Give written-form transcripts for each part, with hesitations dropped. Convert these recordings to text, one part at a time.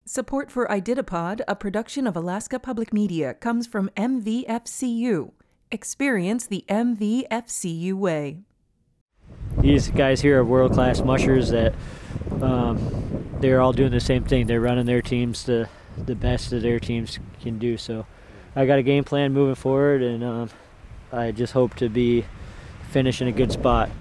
Support for Ididipod, a production of Alaska Public Media, comes from MVFCU. Experience the MVFCU way. These guys here are world-class mushers that they're all doing the same thing. They're running their teams the best that their teams can do. So I got a game plan moving forward, and I just hope to be finish in a good spot.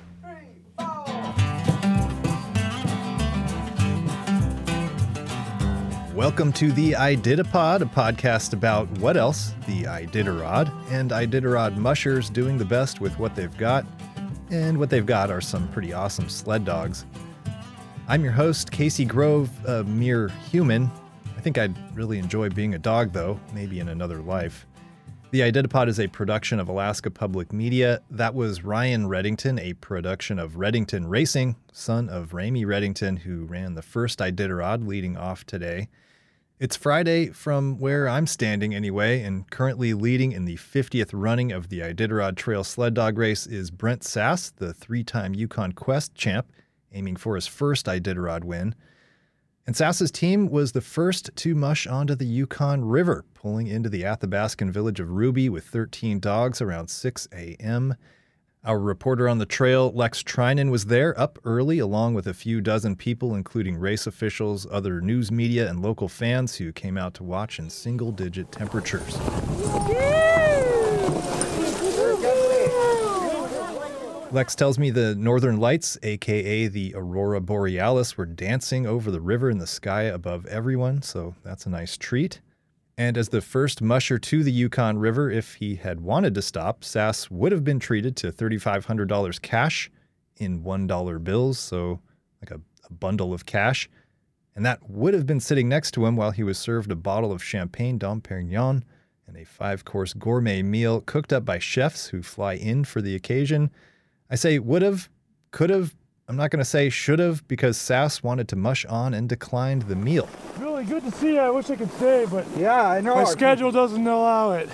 Welcome to the Ididipod, a podcast about what else? The Iditarod, and Iditarod mushers doing the best with what they've got. And what they've got are some pretty awesome sled dogs. I'm your host, Casey Grove, a mere human. I think I'd really enjoy being a dog, though, maybe in another life. The Ididipod is a production of Alaska Public Media. That was Ryan Reddington, a production of Reddington Racing, son of Ramy Reddington, who ran the first Iditarod leading off today. It's Friday from where I'm standing anyway, and currently leading in the 50th running of the Iditarod Trail Sled Dog Race is Brent Sass, the three-time Yukon Quest champ, aiming for his first Iditarod win. And Sass's team was the first to mush onto the Yukon River, pulling into the Athabascan village of Ruby with 13 dogs around 6 a.m. Our reporter on the trail, Lex Trinan, was there up early along with a few dozen people, including race officials, other news media, and local fans who came out to watch in single-digit temperatures. Lex tells me the Northern Lights, a.k.a. the Aurora Borealis, were dancing over the river in the sky above everyone, so that's a nice treat. And as the first musher to the Yukon River, if he had wanted to stop, Sass would have been treated to $3,500 cash in $1 bills, so like a bundle of cash. And that would have been sitting next to him while he was served a bottle of Champagne Dom Perignon and a 5-course gourmet meal cooked up by chefs who fly in for the occasion. I say would have, could have, I'm not going to say should have, because Sass wanted to mush on and declined the meal. Really good to see you. I wish I could stay, but yeah, I know. My schedule doesn't allow it.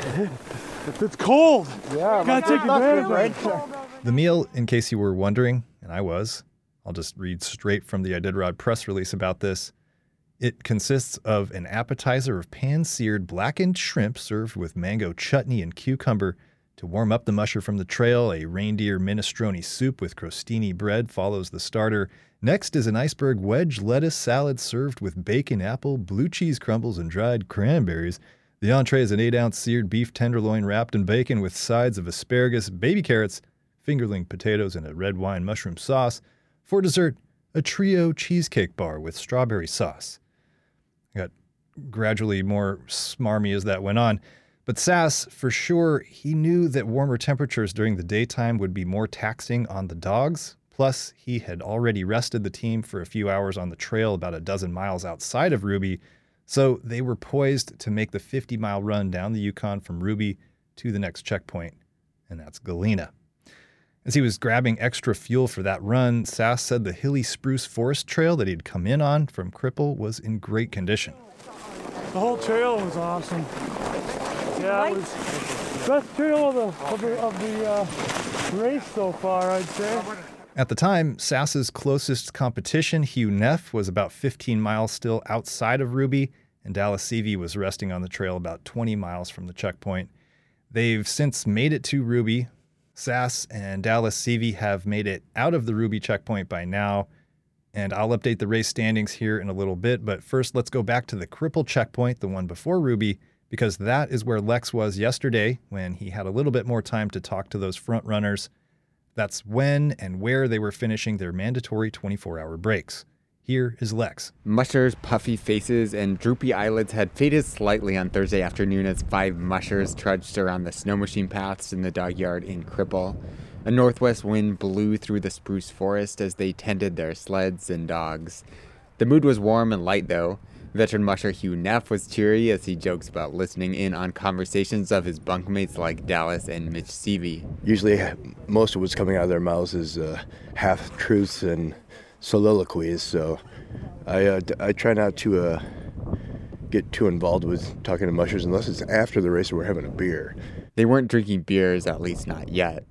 It's cold. Yeah, gotta take advantage of it. The meal, in case you were wondering, and I was, I'll just read straight from the Iditarod press release about this. It consists of an appetizer of pan-seared blackened shrimp served with mango chutney and cucumber. To warm up the musher from the trail, a reindeer minestrone soup with crostini bread follows the starter. Next is an iceberg wedge lettuce salad served with bacon, apple, blue cheese crumbles, and dried cranberries. The entree is an 8-ounce seared beef tenderloin wrapped in bacon with sides of asparagus, baby carrots, fingerling potatoes, and a red wine mushroom sauce. For dessert, a trio cheesecake bar with strawberry sauce. I got gradually more smarmy as that went on. But Sass, for sure, he knew that warmer temperatures during the daytime would be more taxing on the dogs. Plus, he had already rested the team for a few hours on the trail about a dozen miles outside of Ruby, so they were poised to make the 50-mile run down the Yukon from Ruby to the next checkpoint, and that's Galena. As he was grabbing extra fuel for that run, Sass said the hilly spruce forest trail that he'd come in on from Cripple was in great condition. The whole trail was awesome. Yeah, it was the best trail of the race so far, I'd say. At the time, Sass's closest competition, Hugh Neff, was about 15 miles still outside of Ruby, and Dallas Seavey was resting on the trail about 20 miles from the checkpoint. They've since made it to Ruby. Sass and Dallas Seavey have made it out of the Ruby checkpoint by now, and I'll update the race standings here in a little bit, but first let's go back to the Cripple checkpoint, the one before Ruby, because that is where Lex was yesterday when he had a little bit more time to talk to those front runners. That's when and where they were finishing their mandatory 24-hour breaks. Here is Lex. Mushers' puffy faces and droopy eyelids had faded slightly on Thursday afternoon as 5 mushers trudged around the snow machine paths in the dog yard in Cripple. A northwest wind blew through the spruce forest as they tended their sleds and dogs. The mood was warm and light, though. Veteran musher Hugh Neff was cheery as he jokes about listening in on conversations of his bunkmates like Dallas and Mitch Seavey. Usually most of what's coming out of their mouths is half-truths and soliloquies, so I try not to get too involved with talking to mushers unless it's after the race or we're having a beer. They weren't drinking beers, at least not yet.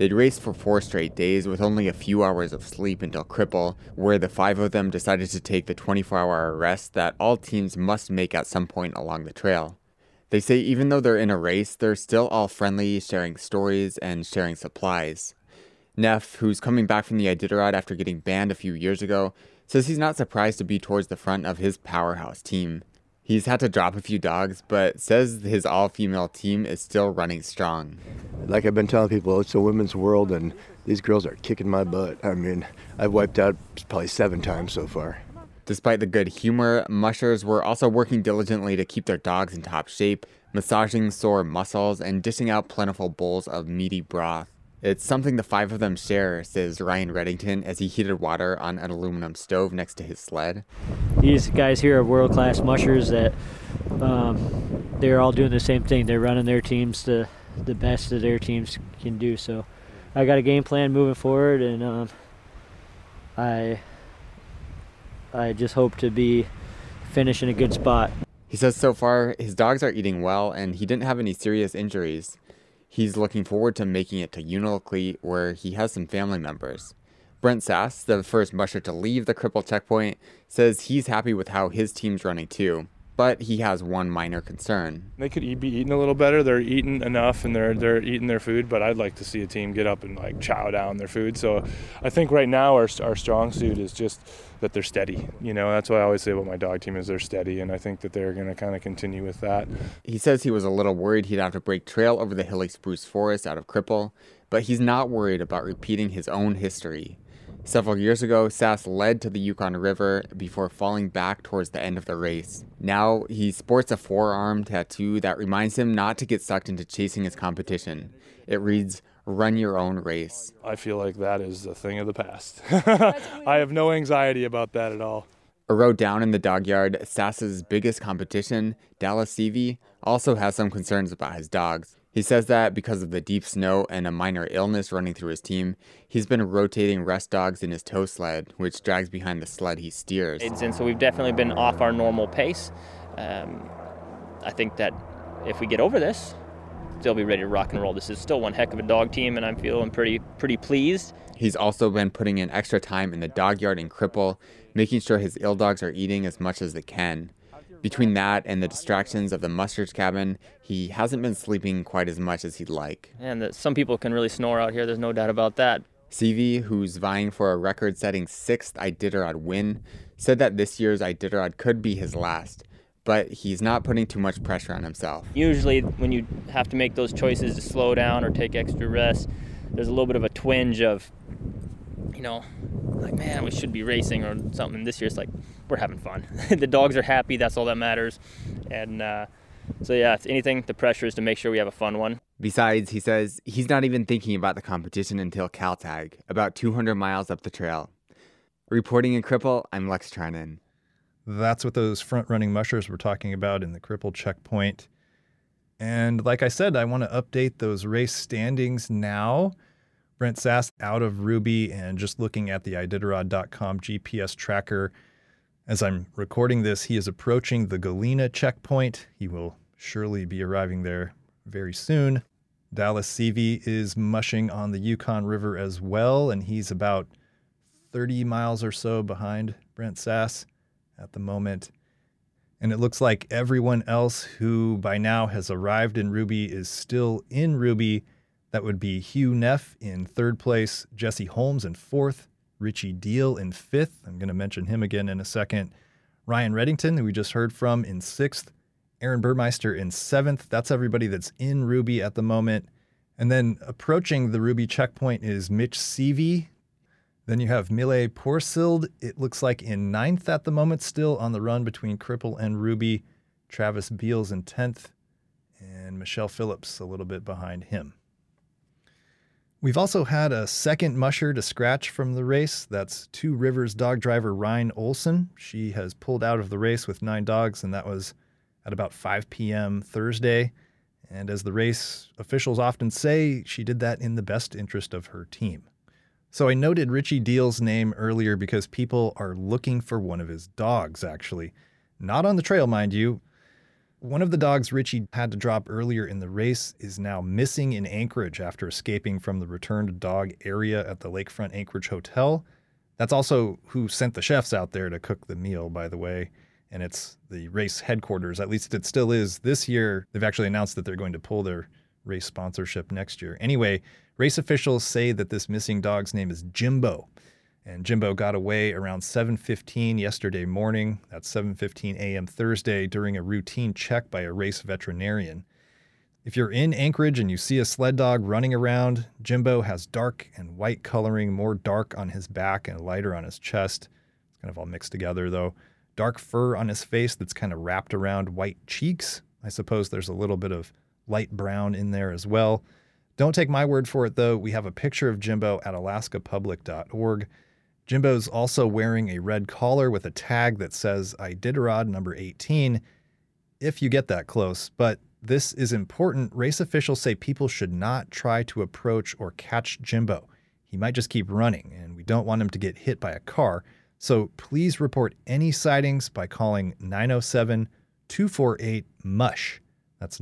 They'd raced for 4 straight days with only a few hours of sleep until Cripple, where the 5 of them decided to take the 24-hour rest that all teams must make at some point along the trail. They say even though they're in a race, they're still all friendly, sharing stories and sharing supplies. Neff, who's coming back from the Iditarod after getting banned a few years ago, says he's not surprised to be towards the front of his powerhouse team. He's had to drop a few dogs, but says his all-female team is still running strong. Like I've been telling people, it's a women's world, and these girls are kicking my butt. I mean, I've wiped out probably 7 times so far. Despite the good humor, mushers were also working diligently to keep their dogs in top shape, massaging sore muscles and dishing out plentiful bowls of meaty broth. It's something the 5 of them share, says Ryan Reddington as he heated water on an aluminum stove next to his sled. These guys here are world-class mushers that they're all doing the same thing. They're running their teams the best that their teams can do. So I got a game plan moving forward, and I just hope to be finishing a good spot. He says so far his dogs are eating well and he didn't have any serious injuries. He's looking forward to making it to Unalakleet, where he has some family members. Brent Sass, the first musher to leave the Cripple checkpoint, says he's happy with how his team's running too, but he has one minor concern. They could be eating a little better. They're eating enough and they're eating their food, but I'd like to see a team get up and like chow down their food. So I think right now our strong suit is just that they're steady. You know, that's what I always say about my dog team is they're steady, and I think that they're going to kind of continue with that. He says he was a little worried he'd have to break trail over the hilly spruce forest out of Cripple, but he's not worried about repeating his own history. Several years ago, Sass led to the Yukon River before falling back towards the end of the race. Now, he sports a forearm tattoo that reminds him not to get sucked into chasing his competition. It reads, "Run your own race." I feel like that is a thing of the past. I have no anxiety about that at all. A row down in the dog yard, Sass's biggest competition, Dallas Seavey, also has some concerns about his dogs. He says that because of the deep snow and a minor illness running through his team, he's been rotating rest dogs in his tow sled, which drags behind the sled he steers. And so we've definitely been off our normal pace. I think that if we get over this, they'll be ready to rock and roll. This is still one heck of a dog team, and I'm feeling pretty pleased. He's also been putting in extra time in the dog yard in Cripple, making sure his ill dogs are eating as much as they can. Between that and the distractions of the mushers cabin, he hasn't been sleeping quite as much as he'd like. And some people can really snore out here, there's no doubt about that. Seavey, who's vying for a record-setting 6th Iditarod win, said that this year's Iditarod could be his last, but he's not putting too much pressure on himself. Usually when you have to make those choices to slow down or take extra rest, there's a little bit of a twinge of, you know, like, man, we should be racing or something. This year it's like, we're having fun. The dogs are happy, that's all that matters. And so yeah, if anything, the pressure is to make sure we have a fun one. Besides, he says he's not even thinking about the competition until Caltag, about 200 miles up the trail. Reporting in Cripple, I'm Lex Trinan. That's what those front-running mushers were talking about in the Cripple checkpoint. And like I said, I want to update those race standings now. Brent Sass out of Ruby, and just looking at the Iditarod.com GPS tracker, as I'm recording this, he is approaching the Galena checkpoint. He will surely be arriving there very soon. Dallas Seavey is mushing on the Yukon River as well, and he's about 30 miles or so behind Brent Sass at the moment. And it looks like everyone else who by now has arrived in Ruby is still in Ruby. That would be Hugh Neff in 3rd place, Jesse Holmes in 4th, Richie Deal in 5th. I'm going to mention him again in a second. Ryan Reddington, who we just heard from, in 6th. Aaron Burmeister in 7th. That's everybody that's in Ruby at the moment. And then approaching the Ruby checkpoint is Mitch Seavey. Then you have Mille Porsild, it looks like in 9th at the moment, still on the run between Cripple and Ruby. Travis Beals in 10th, and Michelle Phillips a little bit behind him. We've also had a second musher to scratch from the race. That's Two Rivers dog driver Ryan Olson. She has pulled out of the race with 9 dogs, and that was at about 5 p.m. Thursday. And as the race officials often say, she did that in the best interest of her team. So I noted Richie Deal's name earlier because people are looking for one of his dogs, actually. Not on the trail, mind you. One of the dogs Richie had to drop earlier in the race is now missing in Anchorage after escaping from the returned dog area at the Lakefront Anchorage Hotel. That's also who sent the chefs out there to cook the meal, by the way. And it's the race headquarters, at least it still is. This year, they've actually announced that they're going to pull their race sponsorship next year. Anyway, race officials say that this missing dog's name is Jimbo. And Jimbo got away around 7:15 yesterday morning. That's 7:15 a.m. Thursday during a routine check by a race veterinarian. If you're in Anchorage and you see a sled dog running around, Jimbo has dark and white coloring, more dark on his back and lighter on his chest. It's kind of all mixed together, though. Dark fur on his face that's kind of wrapped around white cheeks. I suppose there's a little bit of light brown in there as well. Don't take my word for it, though. We have a picture of Jimbo at alaskapublic.org. Jimbo's also wearing a red collar with a tag that says Iditarod number 18, if you get that close. But this is important. Race officials say people should not try to approach or catch Jimbo. He might just keep running, and we don't want him to get hit by a car. So please report any sightings by calling 907-248-MUSH. That's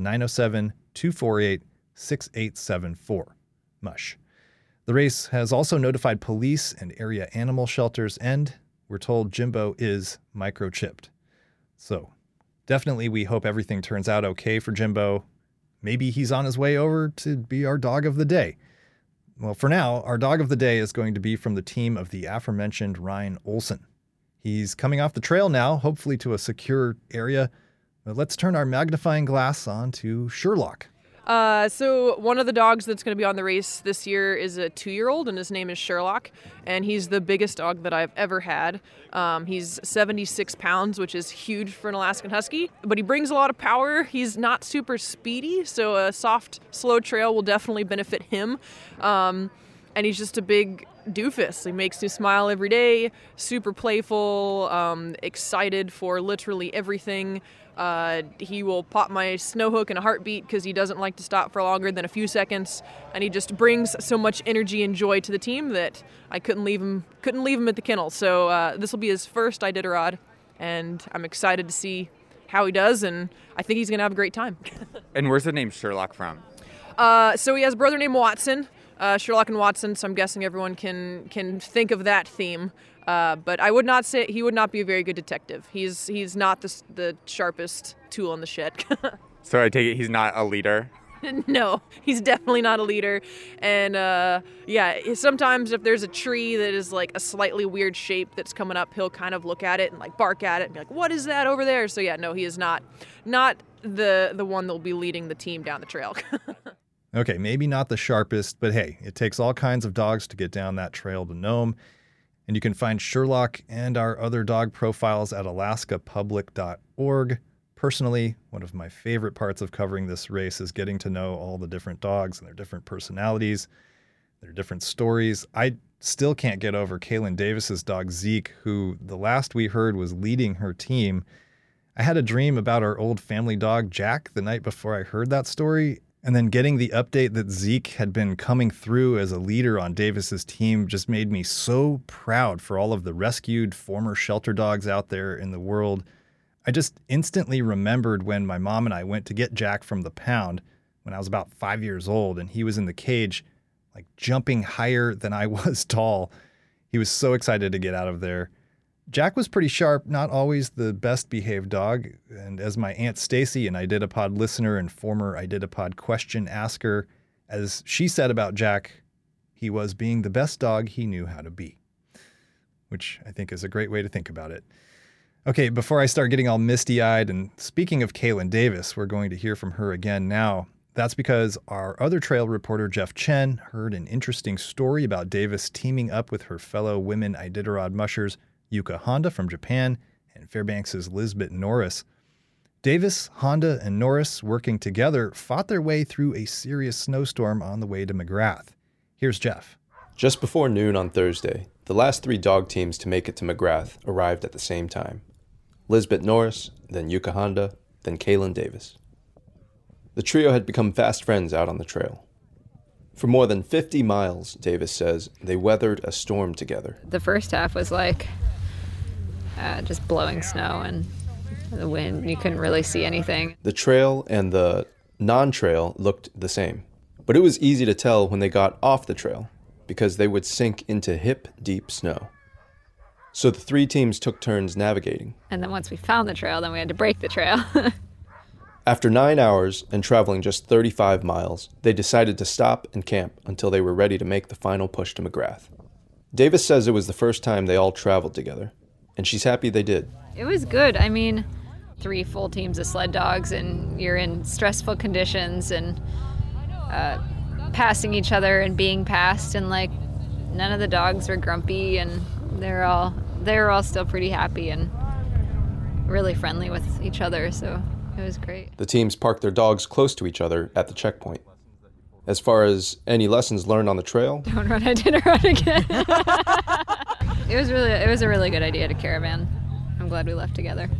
907-248-6874. MUSH. The race has also notified police and area animal shelters, and we're told Jimbo is microchipped. So definitely we hope everything turns out okay for Jimbo. Maybe he's on his way over to be our dog of the day. Well, for now, our dog of the day is going to be from the team of the aforementioned Ryan Olson. He's coming off the trail now, hopefully to a secure area. But let's turn our magnifying glass on to Sherlock. So one of the dogs that's going to be on the race this year is a 2-year-old, and his name is Sherlock, and he's the biggest dog that I've ever had. He's 76 pounds, which is huge for an Alaskan Husky, but he brings a lot of power. He's not super speedy, so a soft, slow trail will definitely benefit him. And he's just a big doofus. He makes me smile every day, super playful, excited for literally everything. He will pop my snow hook in a heartbeat because he doesn't like to stop for longer than a few seconds, and he just brings so much energy and joy to the team that I couldn't leave him at the kennel. So this will be his first Iditarod, and I'm excited to see how he does, and I think he's going to have a great time. And where's the name Sherlock from? So he has a brother named Watson, Sherlock and Watson, so I'm guessing everyone can think of that theme. But I would not say he would not be a very good detective. He's not the sharpest tool in the shed. So I take it he's not a leader? No, he's definitely not a leader. And sometimes if there's a tree that is like a slightly weird shape that's coming up, he'll kind of look at it and like bark at it and be like, "What is that over there?" So yeah, no, he is not the one that'll be leading the team down the trail. Okay, maybe not the sharpest, but hey, it takes all kinds of dogs to get down that trail to Nome. And you can find Sherlock and our other dog profiles at alaskapublic.org. Personally, one of my favorite parts of covering this race is getting to know all the different dogs and their different personalities, their different stories. I still can't get over Kaylin Davis's dog Zeke, who the last we heard was leading her team. I had a dream about our old family dog Jack the night before I heard that story. And then getting the update that Zeke had been coming through as a leader on Davis's team just made me so proud for all of the rescued former shelter dogs out there in the world. I just instantly remembered when my mom and I went to get Jack from the pound when I was about 5 years old, and he was in the cage, like jumping higher than I was tall. He was so excited to get out of there. Jack was pretty sharp, not always the best behaved dog, and as my Aunt Stacy, an Iditapod listener and former Iditapod question asker, as she said about Jack, he was being the best dog he knew how to be, which I think is a great way to think about it. Okay, before I start getting all misty-eyed, and speaking of Kaylin Davis, we're going to hear from her again now. That's because our other trail reporter, Jeff Chen, heard an interesting story about Davis teaming up with her fellow women Iditarod mushers, Yuka Honda from Japan, and Fairbanks' Lisbeth Norris. Davis, Honda, and Norris, working together, fought their way through a serious snowstorm on the way to McGrath. Here's Jeff. Just before noon on Thursday, the last 3 dog teams to make it to McGrath arrived at the same time. Lisbeth Norris, then Yuka Honda, then Kaylin Davis. The trio had become fast friends out on the trail. For more than 50 miles, Davis says, they weathered a storm together. The first half was like just blowing snow and the wind. You couldn't really see anything. The trail and the non-trail looked the same, but it was easy to tell when they got off the trail because they would sink into hip-deep snow. So the 3 teams took turns navigating. And then once we found the trail, then we had to break the trail. After 9 hours and traveling just 35 miles, they decided to stop and camp until they were ready to make the final push to McGrath. Davis says it was the first time they all traveled together, and she's happy they did. It was good. I mean, 3 full teams of sled dogs, and you're in stressful conditions and passing each other and being passed, and like none of the dogs were grumpy, and they were all still pretty happy and really friendly with each other, so it was great. The teams parked their dogs close to each other at the checkpoint. As far as any lessons learned on the trail, Don't run Iditarod again. It was a really good idea to caravan. I'm glad we left together.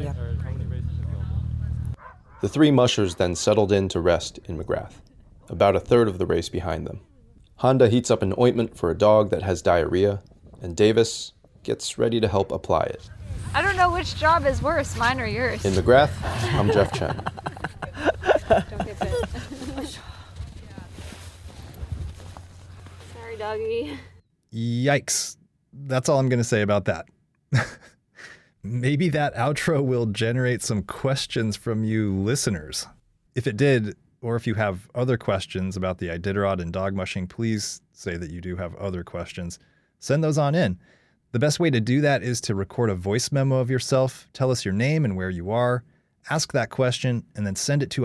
the 3 mushers then settled in to rest in McGrath, about a third of the race behind them. Honda heats up an ointment for a dog that has diarrhea, and Davis gets ready to help apply it. I don't know which job is worse, mine or yours. In McGrath, I'm Jeff Chen. Don't get bit. Sorry, doggy. Yikes. That's all I'm going to say about that. Maybe that outro will generate some questions from you listeners. If it did, or if you have other questions about the Iditarod and dog mushing, please say that you do have other questions. Send those on in. The best way to do that is to record a voice memo of yourself, tell us your name and where you are, ask that question, and then send it to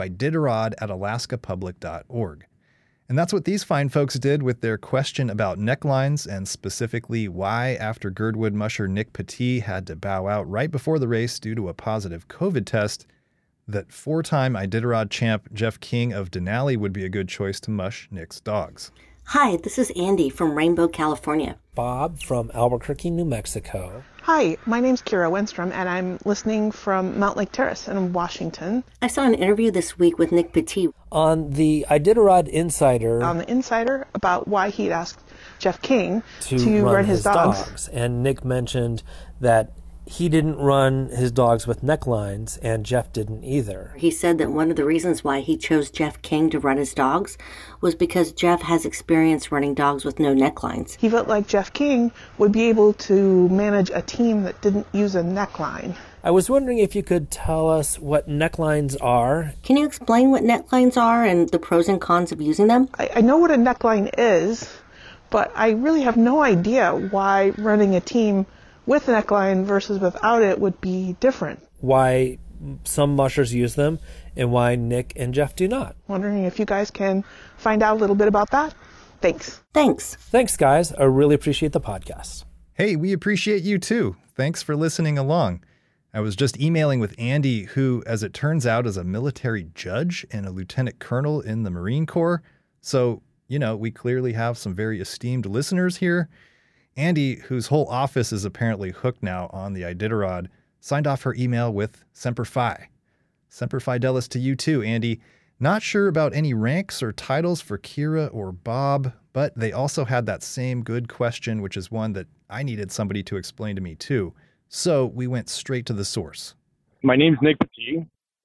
iditarod@alaskapublic.org. And that's what these fine folks did with their question about necklines, and specifically why, after Girdwood musher Nick Petit had to bow out right before the race due to a positive COVID test, that 4-time Iditarod champ Jeff King of Denali would be a good choice to mush Nick's dogs. Hi, this is Andy from Rainbow, California. Bob from Albuquerque, New Mexico. Hi, my name's Kira Wenstrom, and I'm listening from Mount Lake Terrace in Washington. I saw an interview this week with Nick Petit. On the Iditarod Insider. On the Insider, about why he'd asked Jeff King to run his dogs. And Nick mentioned that he didn't run his dogs with necklines, and Jeff didn't either. He said that one of the reasons why he chose Jeff King to run his dogs was because Jeff has experience running dogs with no necklines. He felt like Jeff King would be able to manage a team that didn't use a neckline. I was wondering if you could tell us what necklines are. Can you explain what necklines are and the pros and cons of using them? I know what a neckline is, but I really have no idea why running a team with a neckline versus without it would be different. Why some mushers use them and why Nick and Jeff do not. Wondering if you guys can find out a little bit about that? Thanks. Thanks, guys. I really appreciate the podcast. Hey, we appreciate you too. Thanks for listening along. I was just emailing with Andy, who, as it turns out, is a military judge and a lieutenant colonel in the Marine Corps. So, we clearly have some very esteemed listeners here. Andy, whose whole office is apparently hooked now on the Iditarod, signed off her email with Semper Fi. Semper Fidelis to you too, Andy. Not sure about any ranks or titles for Kira or Bob, but they also had that same good question, which is one that I needed somebody to explain to me too. So we went straight to the source. My name's Nick Petit.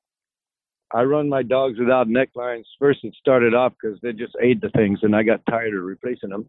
I run my dogs without necklines. First it started off because they just ate the things and I got tired of replacing them.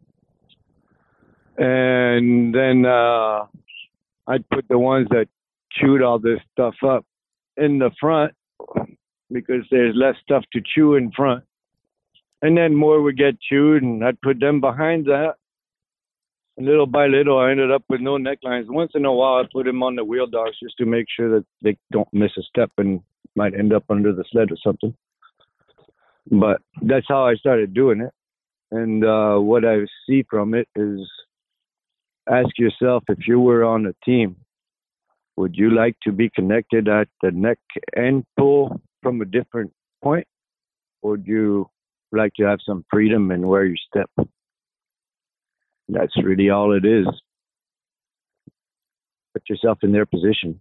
And then I'd put the ones that chewed all this stuff up in the front because there's less stuff to chew in front. And then more would get chewed, and I'd put them behind that. And little by little, I ended up with no necklines. Once in a while, I put them on the wheel dogs just to make sure that they don't miss a step and might end up under the sled or something. But that's how I started doing it. And what I see from it is, ask yourself, if you were on a team, would you like to be connected at the neck and pull from a different point? Or would you like to have some freedom in where you step? That's really all it is. Put yourself in their position.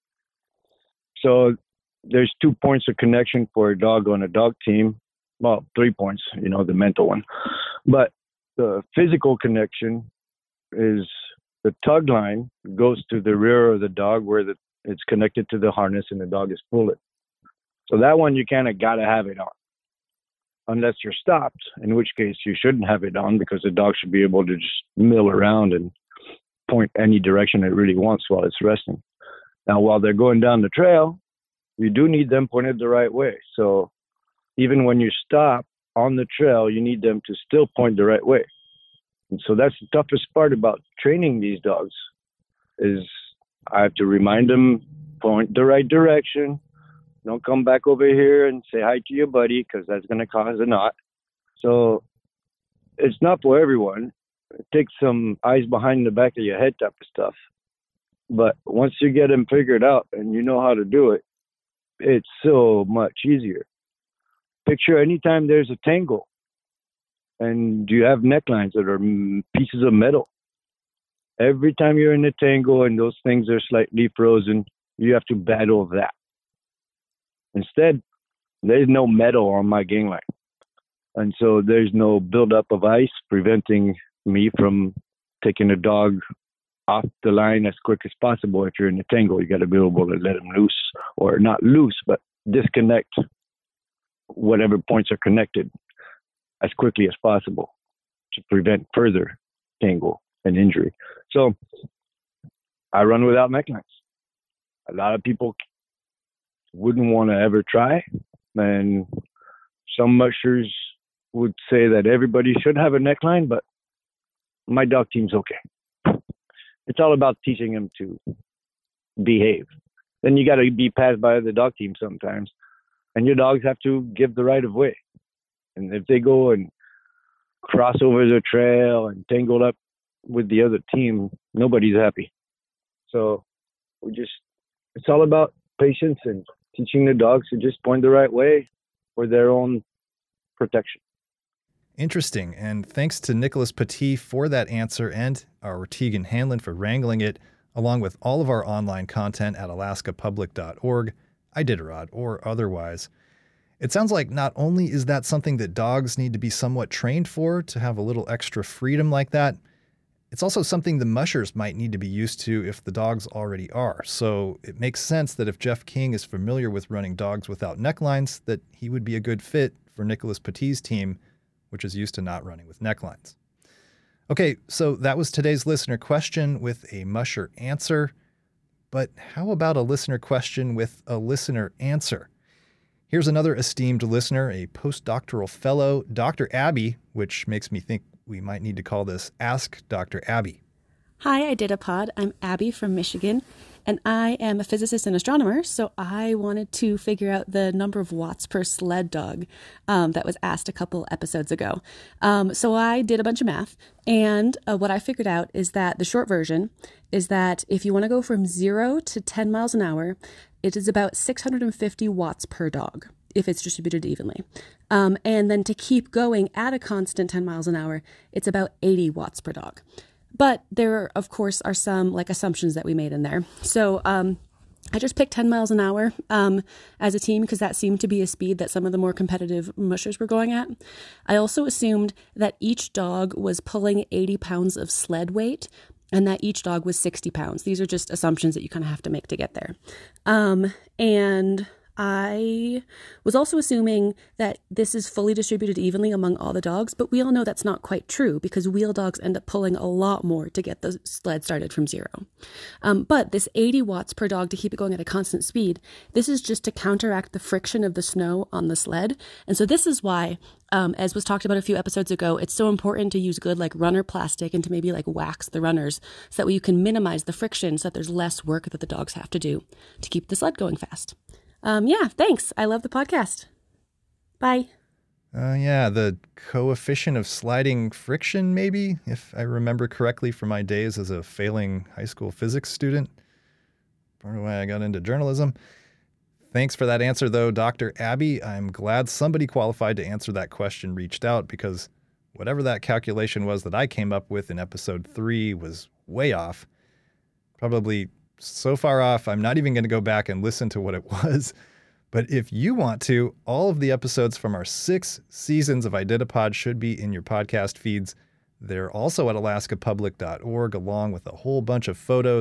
So there's 2 points of connection for a dog on a dog team. Well, 3 points, the mental one. But the physical connection is the tug line goes to the rear of the dog where the It's connected to the harness and the dog is pull it. So that one you kind of got to have it on. Unless you're stopped, in which case you shouldn't have it on because the dog should be able to just mill around and point any direction it really wants while it's resting. Now, while they're going down the trail, you do need them pointed the right way. So even when you stop on the trail, you need them to still point the right way. And so that's the toughest part about training these dogs is I have to remind them, point the right direction. Don't come back over here and say hi to your buddy because that's going to cause a knot. So it's not for everyone. It takes some eyes behind the back of your head type of stuff. But once you get them figured out and you know how to do it, it's so much easier. Picture anytime there's a tangle and you have necklines that are pieces of metal. Every time you're in a tangle and those things are slightly frozen, you have to battle that. Instead, there's no metal on my gang line. And so there's no buildup of ice preventing me from taking a dog off the line as quick as possible. If you're in a tangle, you got to be able to let them loose, or not loose, but disconnect whatever points are connected as quickly as possible to prevent further tangle and injury. So I run without necklines. A lot of people wouldn't want to ever try, and some mushers would say that everybody should have a neckline, but my dog team's okay. It's all about teaching them to behave. Then you got to be passed by the dog team sometimes, and your dogs have to give the right of way. And if they go and cross over the trail and tangle up with the other team, nobody's happy. So it's all about patience and teaching the dogs to just point the right way for their own protection. Interesting. And thanks to Nicholas Petit for that answer and our Tegan Hanlon for wrangling it, along with all of our online content at alaskapublic.org, Iditarod or otherwise. It sounds like not only is that something that dogs need to be somewhat trained for, to have a little extra freedom like that, it's also something the mushers might need to be used to if the dogs already are. So it makes sense that if Jeff King is familiar with running dogs without necklines, that he would be a good fit for Nicholas Petit's team, which is used to not running with necklines. Okay, so that was today's listener question with a musher answer. But how about a listener question with a listener answer? Here's another esteemed listener, a postdoctoral fellow, Dr. Abby, which makes me think we might need to call this Ask Dr. Abby. Hi, Iditapod. I'm Abby from Michigan, and I am a physicist and astronomer, so I wanted to figure out the number of watts per sled dog that was asked a couple episodes ago. So I did a bunch of math, and what I figured out is that the short version is that if you want to go from 0 to 10 miles an hour, it is about 650 watts per dog, if it's distributed evenly. And then to keep going at a constant 10 miles an hour, it's about 80 watts per dog. But there, of course, are some assumptions that we made in there. So I just picked 10 miles an hour as a team because that seemed to be a speed that some of the more competitive mushers were going at. I also assumed that each dog was pulling 80 pounds of sled weight and that each dog was 60 pounds. These are just assumptions that you kind of have to make to get there. And I was also assuming that this is fully distributed evenly among all the dogs, but we all know that's not quite true because wheel dogs end up pulling a lot more to get the sled started from 0. But this 80 watts per dog to keep it going at a constant speed, this is just to counteract the friction of the snow on the sled. And so this is why, as was talked about a few episodes ago, it's so important to use good runner plastic and to maybe wax the runners so that way you can minimize the friction so that there's less work that the dogs have to do to keep the sled going fast. Thanks. I love the podcast. Bye. The coefficient of sliding friction, maybe, if I remember correctly from my days as a failing high school physics student. Part of why I got into journalism. Thanks for that answer, though, Dr. Abby. I'm glad somebody qualified to answer that question reached out because whatever that calculation was that I came up with in episode 3 was way off. Probably so far off, I'm not even going to go back and listen to what it was. But if you want to, all of the episodes from our 6 seasons of Iditapod should be in your podcast feeds. They're also at alaskapublic.org, along with a whole bunch of photos,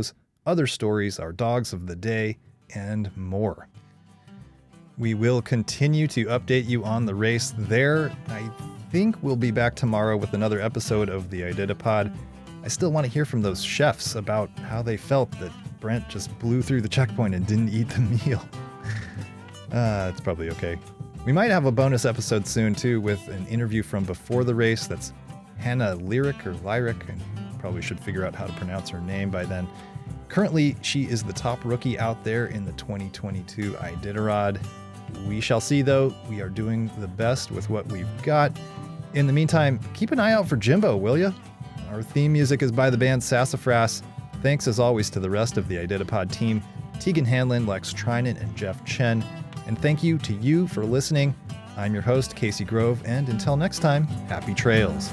other stories, our dogs of the day, and more. We will continue to update you on the race there. I think we'll be back tomorrow with another episode of the IDITAPod. I still want to hear from those chefs about how they felt that Brent just blew through the checkpoint and didn't eat the meal. It's probably okay. We might have a bonus episode soon, too, with an interview from before the race. That's Hannah Lyric, and probably should figure out how to pronounce her name by then. Currently, she is the top rookie out there in the 2022 Iditarod. We shall see, though. We are doing the best with what we've got. In the meantime, keep an eye out for Jimbo, will ya? Our theme music is by the band Sassafras. Thanks, as always, to the rest of the IDITAPod team, Tegan Hanlon, Lex Trinan, and Jeff Chen. And thank you to you for listening. I'm your host, Casey Grove, and until next time, happy trails.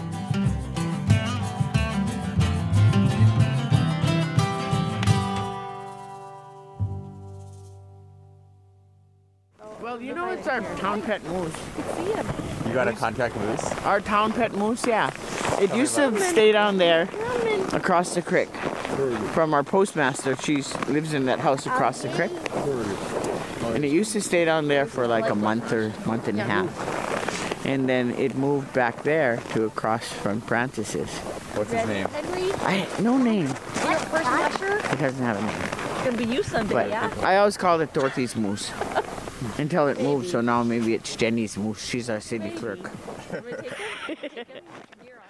Well, you know, it's our town pet moose. You got a contact moose? Our town pet moose, yeah. It used to stay down there across the creek from our postmaster. She lives in that house across the creek. And it used to stay down there for like a month and a half. And then it moved back there to across from Francis's. What's his name? No name. First musher? It doesn't have a name. It's going to be you someday, But yeah? I always called it Dorothy's moose. Until it moved, so now maybe it's Jenny's moose. She's our city clerk.